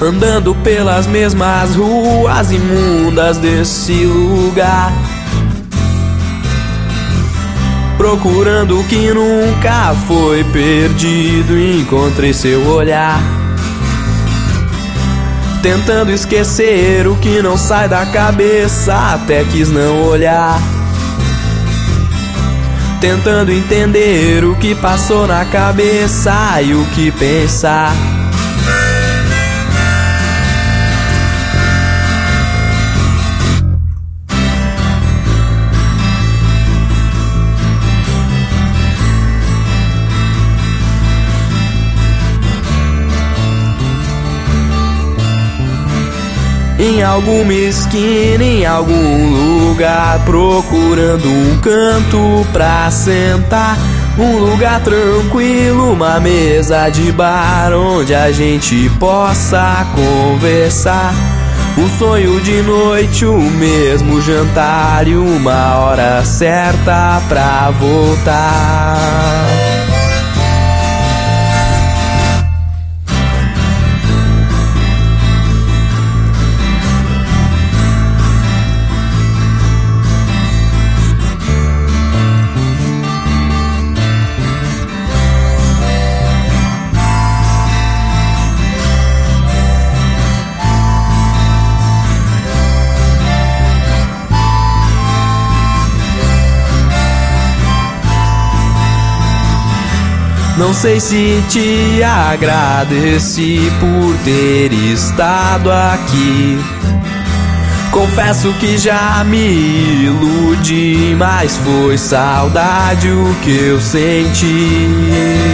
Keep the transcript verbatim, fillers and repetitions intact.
andando pelas mesmas ruas imundas desse lugar, procurando o que nunca foi perdido. Encontrei seu olhar, tentando esquecer o que não sai da cabeça. Até quis não olhar, tentando entender o que passou na cabeça e o que pensar. Em alguma esquina, em algum lugar, procurando um canto pra sentar, um lugar tranquilo, uma mesa de bar onde a gente possa conversar. Um sonho de noite, o mesmo jantar e uma hora certa pra voltar. Não sei se te agradeci por ter estado aqui. Confesso que já me iludi, mas foi saudade o que eu senti.